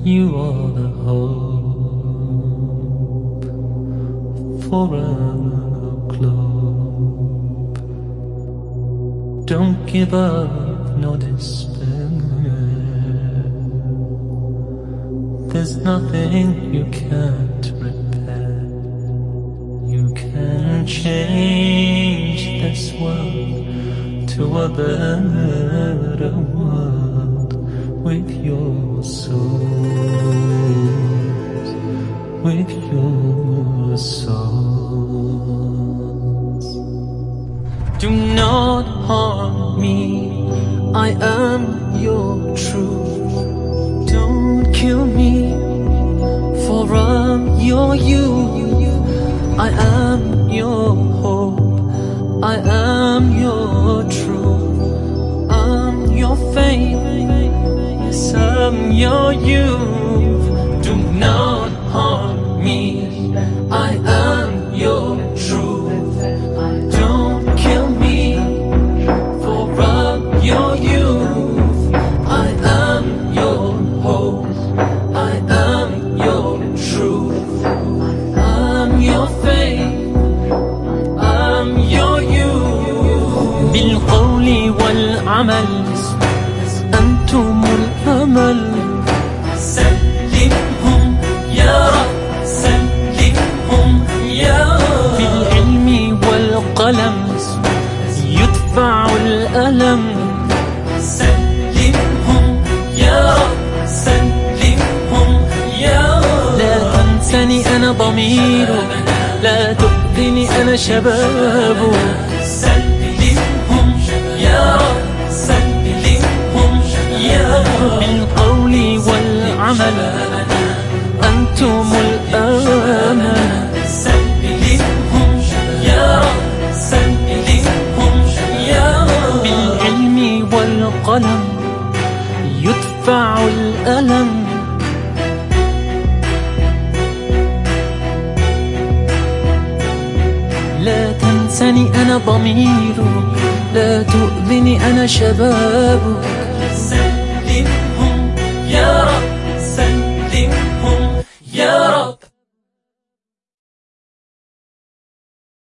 You are the hope for a globe. Don't give up, no despair. There's nothing you can't repair. You can change this world to a better world with your souls, with your souls. Do not harm me, I am your truth. Don't kill me, for I'm your youth. I am your hope, I am your truth. I'm your faith, yes, I'm your youth. Do not harm me, I am your truth. Don't kill me, for I'm your youth. I am your hope, I am your truth. I'm your faith, I'm your youth. بالقول والعمل أنتم الأمل. سلمهم يا رب، سلمهم يا رب. بالعلم والقلم يدفع الألم. سلمهم يا رب، سلمهم يا رب. لا تنسني أنا ضميرك، لا تؤذني أنا شبابك. سلمهم يا رب، سلمهم يا رب. بالقول والعمل أنتم الأمل. سلمهم يا رب، سلمهم يا رب. بالعلم والقلم يدفع الألم. لا تنسني أنا ضميرك، لا تؤذني أنا شبابك. سلمهم يا رب، سلمهم يا رب.